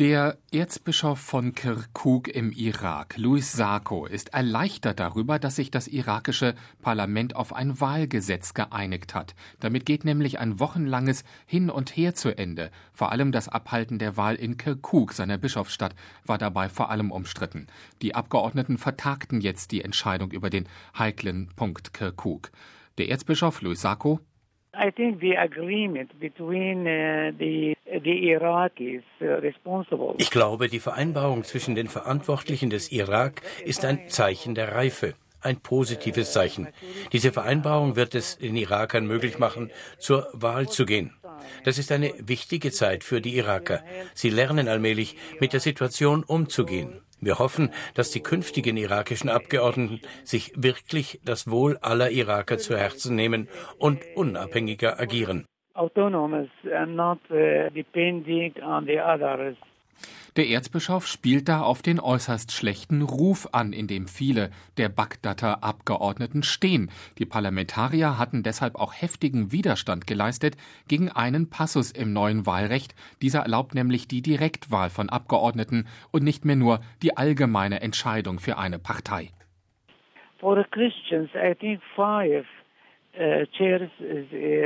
Der Erzbischof von Kirkuk im Irak, Louis Sako, ist erleichtert darüber, dass sich das irakische Parlament auf ein Wahlgesetz geeinigt hat. Damit geht nämlich ein wochenlanges Hin und Her zu Ende. Vor allem das Abhalten der Wahl in Kirkuk, seiner Bischofsstadt, war dabei vor allem umstritten. Die Abgeordneten vertagten jetzt die Entscheidung über den heiklen Punkt Kirkuk. Der Erzbischof Louis Sako: I think the agreement between the Iraqis responsible. Ich glaube, die Vereinbarung zwischen den Verantwortlichen des Irak ist ein Zeichen der Reife, ein positives Zeichen. Diese Vereinbarung wird es den Irakern möglich machen, zur Wahl zu gehen. Das ist eine wichtige Zeit für die Iraker. Sie lernen allmählich, mit der Situation umzugehen. Wir hoffen, dass die künftigen irakischen Abgeordneten sich wirklich das Wohl aller Iraker zu Herzen nehmen und unabhängiger agieren. Autonomous and not depending on the others. Der Erzbischof spielt da auf den äußerst schlechten Ruf an, in dem viele der Bagdader Abgeordneten stehen. Die Parlamentarier hatten deshalb auch heftigen Widerstand geleistet gegen einen Passus im neuen Wahlrecht. Dieser erlaubt nämlich die Direktwahl von Abgeordneten und nicht mehr nur die allgemeine Entscheidung für eine Partei. For the Christians, I think 5 chairs is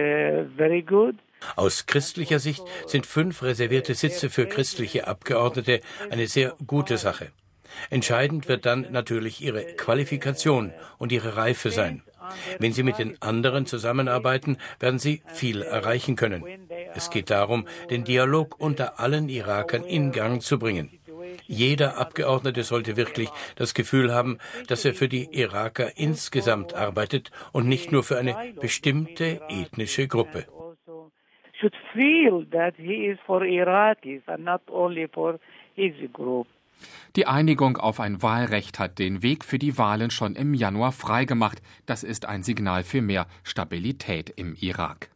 very good. Aus christlicher Sicht sind 5 reservierte Sitze für christliche Abgeordnete eine sehr gute Sache. Entscheidend wird dann natürlich ihre Qualifikation und ihre Reife sein. Wenn sie mit den anderen zusammenarbeiten, werden sie viel erreichen können. Es geht darum, den Dialog unter allen Irakern in Gang zu bringen. Jeder Abgeordnete sollte wirklich das Gefühl haben, dass er für die Iraker insgesamt arbeitet und nicht nur für eine bestimmte ethnische Gruppe. Should feel that he is for Iraqis and not only for his group. Die Einigung auf ein Wahlrecht hat den Weg für die Wahlen schon im Januar freigemacht. Das ist ein Signal für mehr Stabilität im Irak.